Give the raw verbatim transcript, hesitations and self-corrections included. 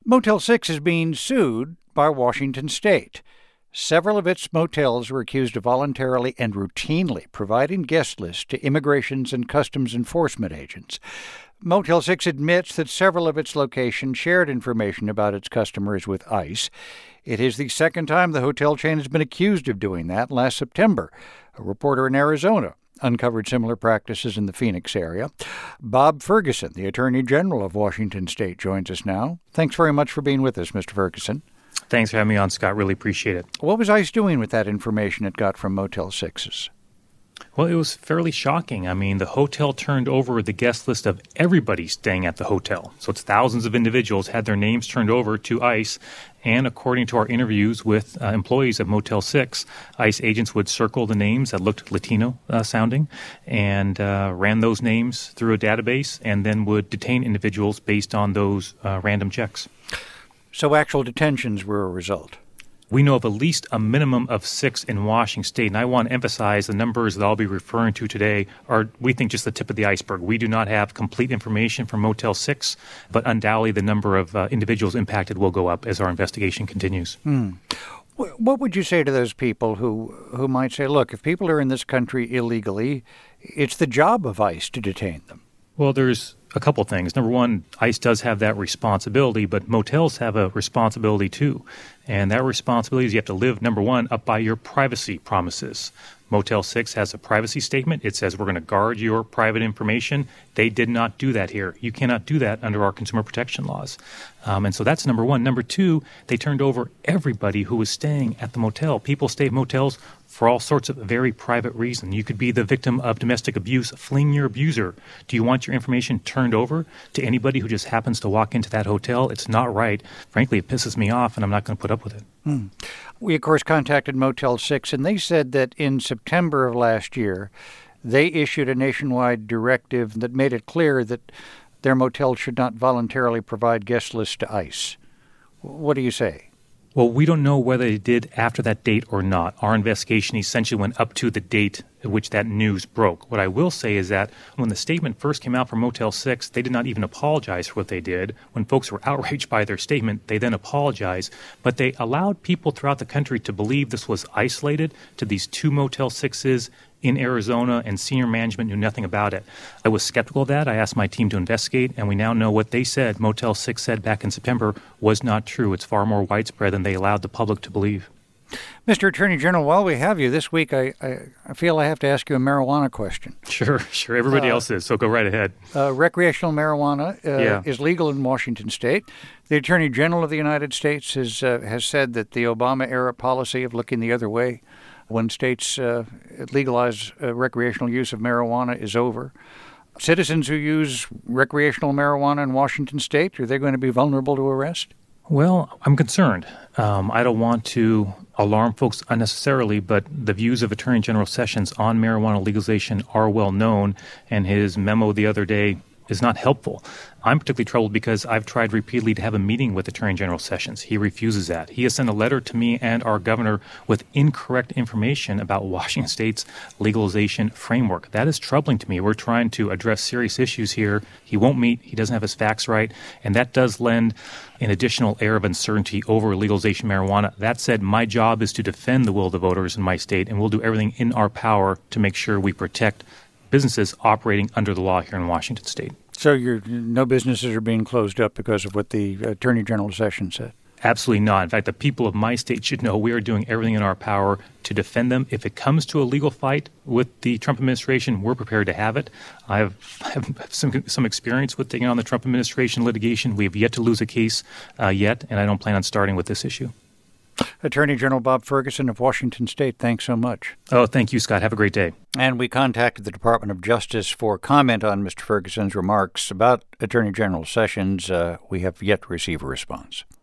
Motel six is being sued by Washington State. Several of its motels were accused of voluntarily and routinely providing guest lists to Immigrations and Customs Enforcement agents. Motel six admits that several of its locations shared information about its customers with ICE. It is the second time the hotel chain has been accused of doing that. Last September, a reporter in Arizona uncovered similar practices in the Phoenix area. Bob Ferguson, the Attorney General of Washington State, joins us now. Thanks very much for being with us, Mister Ferguson. Thanks for having me on, Scott. Really appreciate it. What was ICE doing with that information it got from Motel sixes? Well, it was fairly shocking. I mean, the hotel turned over the guest list of everybody staying at the hotel. So it's thousands of individuals had their names turned over to ICE. And according to our interviews with uh, employees of Motel six, ICE agents would circle the names that looked Latino uh, sounding and uh, ran those names through a database and then would detain individuals based on those uh, random checks. So actual detentions were a result? We know of at least a minimum of six in Washington State, and I want to emphasize the numbers that I'll be referring to today are, we think, just the tip of the iceberg. We do not have complete information from Motel six, but undoubtedly the number of uh, individuals impacted will go up as our investigation continues. Hmm. What would you say to those people who, who might say, look, if people are in this country illegally, it's the job of ICE to detain them? Well, there's a couple things. Number one, ICE does have that responsibility, but motels have a responsibility too. And that responsibility is you have to live, number one, up by your privacy promises. Motel six has a privacy statement. It says we're going to guard your private information. They did not do that here. You cannot do that under our consumer protection laws. Um, and so that's number one. Number two, they turned over everybody who was staying at the motel. People stay at motels for all sorts of very private reasons. You could be the victim of domestic abuse, fleeing your abuser. Do you want your information turned over to anybody who just happens to walk into that hotel? It's not right. Frankly, it pisses me off, and I'm not going to put up with it. Hmm. We, of course, contacted Motel six, and they said that in September of last year, they issued a nationwide directive that made it clear that their motel should not voluntarily provide guest lists to ICE. What do you say? Well, we don't know whether they did after that date or not. Our investigation essentially went up to the date at which that news broke. What I will say is that when the statement first came out from Motel six, they did not even apologize for what they did. When folks were outraged by their statement, they then apologized. But they allowed people throughout the country to believe this was isolated to these two Motel sixes in Arizona, and senior management knew nothing about it. I was skeptical of that. I asked my team to investigate, and we now know what they said, Motel six said back in September, was not true. It's far more widespread than they allowed the public to believe. Mister Attorney General, while we have you this week, I, I, I feel I have to ask you a marijuana question. Sure, sure. Everybody uh, else is, so go right ahead. Uh, recreational marijuana uh, yeah. is legal in Washington State. The Attorney General of the United States has, uh, has said that the Obama-era policy of looking the other way when states uh, legalize uh, recreational use of marijuana is over. Citizens who use recreational marijuana in Washington State, are they going to be vulnerable to arrest? Well, I'm concerned. Um, I don't want to alarm folks unnecessarily, but the views of Attorney General Sessions on marijuana legalization are well known, and his memo the other day is not helpful. I'm particularly troubled because I've tried repeatedly to have a meeting with Attorney General Sessions. He refuses that. He has sent a letter to me and our governor with incorrect information about Washington State's legalization framework. That is troubling to me. We're trying to address serious issues here. He won't meet. He doesn't have his facts right. And that does lend an additional air of uncertainty over legalization of marijuana. That said, my job is to defend the will of the voters in my state, and we'll do everything in our power to make sure we protect businesses operating under the law here in Washington State. So you're, no businesses are being closed up because of what the Attorney General Sessions said? Absolutely not. In fact, the people of my state should know we are doing everything in our power to defend them. If it comes to a legal fight with the Trump administration, we're prepared to have it. I have, have some some experience with taking on the Trump administration litigation. We have yet to lose a case uh, yet, and I don't plan on starting with this issue. Attorney General Bob Ferguson of Washington State, thanks so much. Oh, thank you, Scott. Have a great day. And we contacted the Department of Justice for comment on Mister Ferguson's remarks about Attorney General Sessions. Uh, we have yet to receive a response.